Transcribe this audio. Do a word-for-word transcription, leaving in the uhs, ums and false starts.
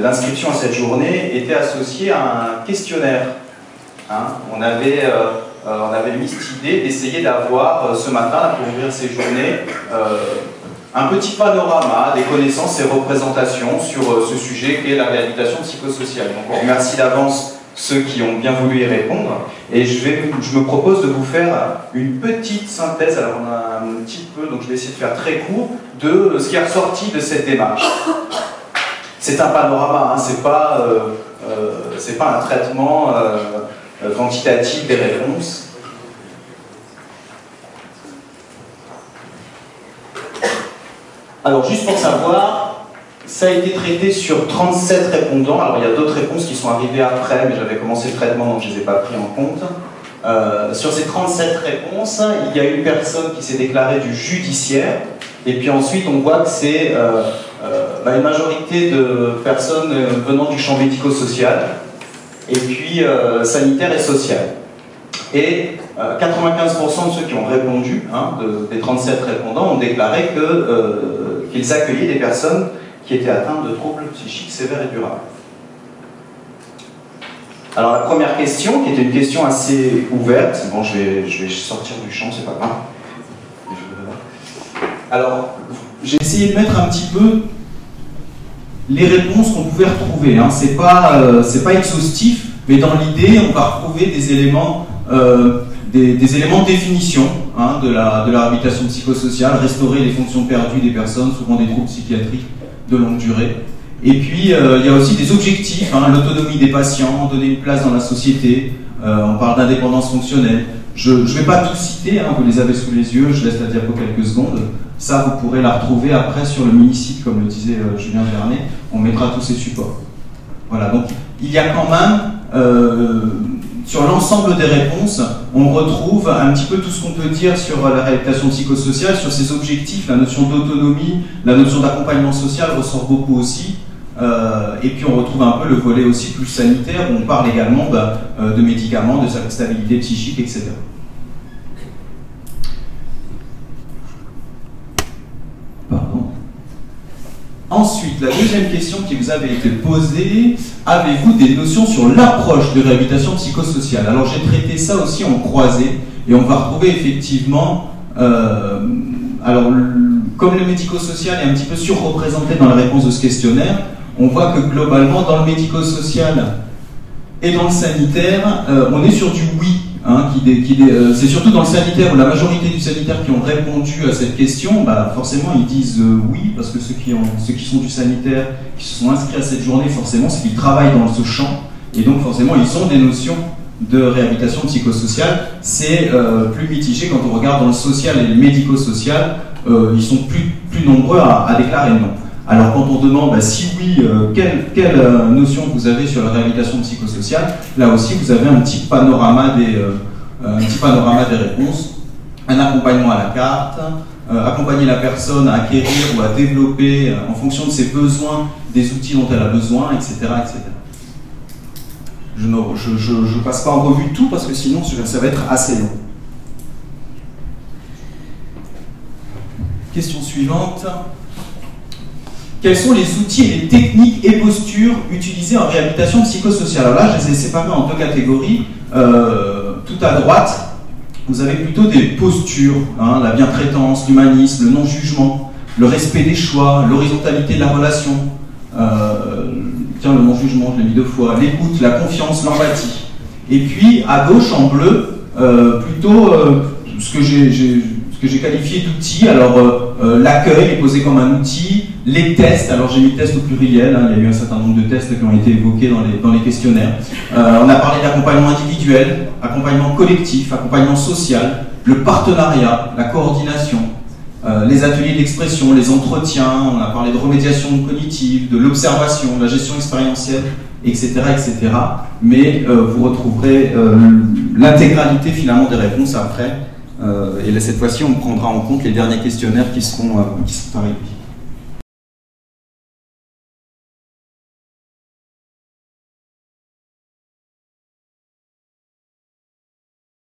l'inscription à cette journée était associée à un questionnaire. Hein, on, avait, euh, euh, on avait mis cette idée d'essayer d'avoir euh, ce matin, là, pour ouvrir ces journées, euh, un petit panorama des connaissances et représentations sur euh, ce sujet qu'est la réhabilitation psychosociale. Donc on remercie d'avance ceux qui ont bien voulu y répondre. Et je, vais, je me propose de vous faire une petite synthèse, alors on a un petit peu, donc je vais essayer de faire très court, de ce qui est ressorti de cette démarche. C'est un panorama, hein, c'est pas, euh, euh, c'est pas un traitement euh, quantitatif des réponses. Alors juste pour savoir, ça a été traité sur trente-sept répondants. Alors il y a d'autres réponses qui sont arrivées après, mais j'avais commencé le traitement donc je ne les ai pas pris en compte. Euh, sur ces trente-sept réponses, il y a une personne qui s'est déclarée du judiciaire, et puis ensuite on voit que c'est euh, euh, bah, une majorité de personnes venant du champ médico-social, et puis euh, sanitaire et social. Et euh, quatre-vingt-quinze pour cent de ceux qui ont répondu, hein, de, des trente-sept répondants, ont déclaré que, euh, qu'ils accueillaient des personnes qui étaient atteintes de troubles psychiques sévères et durables. Alors la première question, qui était une question assez ouverte, bon je vais, je vais sortir du champ, c'est pas grave. Alors, j'ai essayé de mettre un petit peu les réponses qu'on pouvait retrouver. Hein. C'est pas, euh, c'est pas exhaustif, mais dans l'idée, on va retrouver des éléments, euh, des, des éléments de définition hein, de, la, de la réhabilitation psychosociale, restaurer les fonctions perdues des personnes, souvent des troubles psychiatriques de longue durée. Et puis, euh, il y a aussi des objectifs, hein, l'autonomie des patients, donner une place dans la société, euh, on parle d'indépendance fonctionnelle. Je ne vais pas tout citer, hein, vous les avez sous les yeux, je laisse la diapo quelques secondes. Ça, vous pourrez la retrouver après sur le mini-site, comme le disait euh, Julien Vernet, on mettra tous ces supports. Voilà, donc il y a quand même, euh, sur l'ensemble des réponses, on retrouve un petit peu tout ce qu'on peut dire sur la réhabilitation psychosociale, sur ses objectifs, la notion d'autonomie, la notion d'accompagnement social ressort beaucoup aussi. Euh, et puis on retrouve un peu le volet aussi plus sanitaire, où on parle également bah, euh, de médicaments, de sa stabilité psychique, et cetera. Pardon. Ensuite, la deuxième question qui vous avait été posée, avez-vous des notions sur l'approche de réhabilitation psychosociale? Alors j'ai traité ça aussi en croisé, et on va retrouver effectivement, euh, alors comme le médico-social est un petit peu surreprésenté dans la réponse de ce questionnaire, on voit que globalement, dans le médico-social et dans le sanitaire, euh, on est sur du oui. Hein, qui qui euh, c'est surtout dans le sanitaire où la majorité du sanitaire qui ont répondu à cette question, bah, forcément ils disent euh, oui, parce que ceux qui, ont, ceux qui sont du sanitaire, qui se sont inscrits à cette journée, forcément, c'est qu'ils travaillent dans ce champ, et donc forcément ils ont des notions de réhabilitation psychosociale. C'est euh, plus mitigé quand on regarde dans le social et le médico-social, euh, ils sont plus, plus nombreux à, à déclarer non. Alors quand on demande bah, si oui, euh, quelle, quelle euh, notion vous avez sur la réhabilitation psychosociale, là aussi vous avez un petit panorama des, euh, un petit panorama des réponses. Un accompagnement à la carte, euh, accompagner la personne à acquérir ou à développer euh, en fonction de ses besoins, des outils dont elle a besoin, et cetera et cetera. Je ne je, je, je passe pas en revue tout parce que sinon ça va être assez long. Question suivante. Quels sont les outils et les techniques et postures utilisées en réhabilitation psychosociale? Alors là, je les ai séparés en deux catégories. Euh, tout à droite, vous avez plutôt des postures, hein, la bientraitance, l'humanisme, le non-jugement, le respect des choix, l'horizontalité de la relation, euh, tiens, le non-jugement, je l'ai mis deux fois, l'écoute, la confiance, l'empathie. Et puis, à gauche, en bleu, euh, plutôt euh, ce que j'ai... que j'ai qualifié d'outils. Alors euh, euh, l'accueil est posé comme un outil, les tests, alors j'ai mis tests au pluriel, hein, il y a eu un certain nombre de tests qui ont été évoqués dans les, dans les questionnaires. Euh, on a parlé d'accompagnement individuel, accompagnement collectif, accompagnement social, le partenariat, la coordination, euh, les ateliers d'expression, les entretiens, on a parlé de remédiation cognitive, de l'observation, de la gestion expérientielle, et cetera et cetera. Mais euh, vous retrouverez euh, l'intégralité finalement des réponses après. Euh, et là, cette fois-ci, on prendra en compte les derniers questionnaires qui seront, euh, qui sont arrivés.